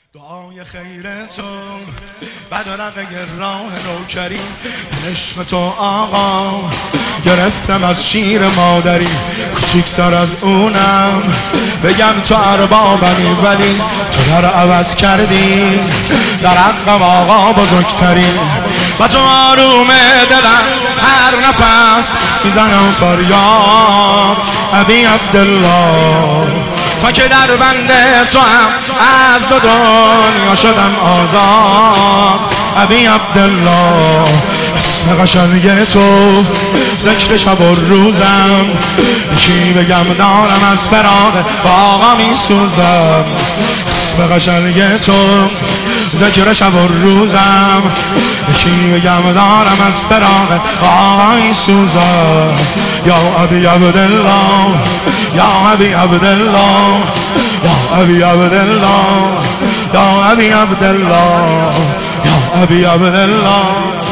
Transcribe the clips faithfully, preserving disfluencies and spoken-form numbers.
دعای خیر تو بدرقه راه نوکری، عشق تو آقا گرفتم از شیر مادری. کوچیکتر از اونم بگم تو اربابمی، ولی تو در عوض کردی در حقم آقا بزرگتری. و تو آروم دلم هر نفس میزنم فریاد ابی عبدالله، تا که در بند تو هم از دو دنیا شدم آزاد ابی عبدالله. اسم قشنگ تو ذکر شب و روزم، یکی بگم دارم از فراق آقا می سوزم. اسم قشنگ تو ذکر شب و روزم، یکی بگم دارم از فراق آقا می سوزم. یا ابی عبدالله، یا ابی عبدالله، یا ابی عبدالله، یا ابی عبدالله، یا ابی عبدالله.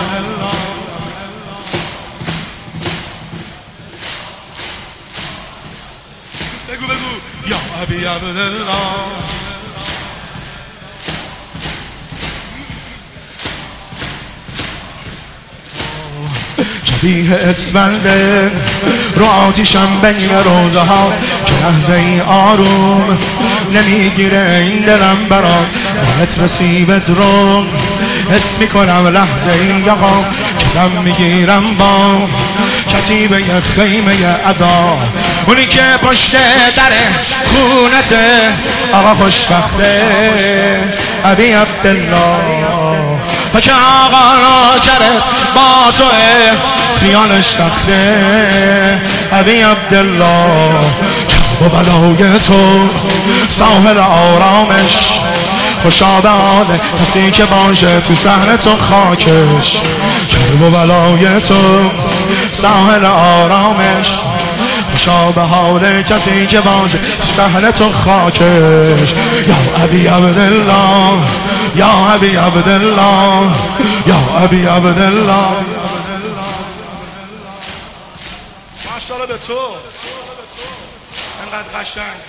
بگو بگو یا ابی عبدالله. شبیه اسفنده رو آتیشم بین روزه ها، که لحظه ای آروم نمیگیره این دلم برات. باید رسیبت رو حس میکنم لحظه ای آقا، که دم میگیرم با کتیبه خیمه عذاب. اونی که پشت در خونته آقا خوشبخته ابی عبدالله، تا که آقا را کرد با تو خیالش تخته ابی عبدالله. و بلای تو ساحل آرامش، خوشا به حال کسی که باشه تو صحن تو خاکش. کرب و بلای تو ساحل آرامش، خوشا به حال کسی که باشه تو صحن تو خاکش. یا ابی عبدالله، یا ابی عبدالله، یا ابی عبدالله. ماشاءالله به تو انقدر قشنگ.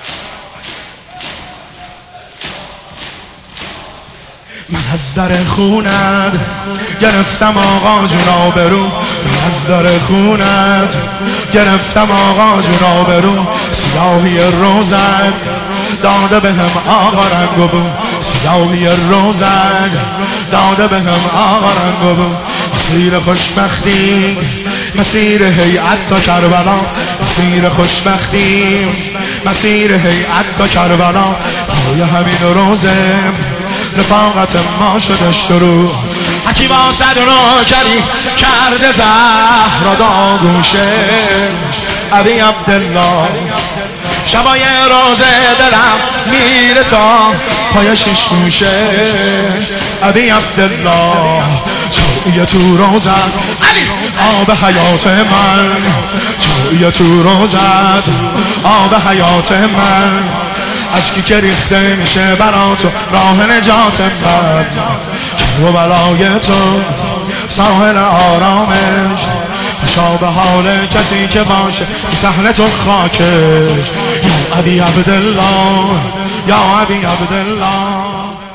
من از در خونت گرفتم آقا جون آبرو، من از در خونت گرفتم آقا جون آبرو. سیاهی روزت داده به هم آقا رنگ و بو، سیاهی روزت داده به هم آقا رنگ و بو. مسیر خوشبختی مسیر هیئت تا کربلاست، مسیر خوشبختی مسیر هیئت تا کربلاست. پای همین روزه رفاقت ما شدش تو رو، هرکی با صد رو کری کرده زهر داگوشه ابی عبدالله. شبای روزه دلم میره تا پای شش موشه ابی عبدالله. چویه تو روزت آب حیات من، چویه تو روزت آب حیات من. اشکی که ریخته میشه برا تو راه نجات من. و بلای تو ساحل آرامش، خوشا به حال کسی که باشه صحن تو خاکش. یا ابی عبدالله، یا ابی عبدالله.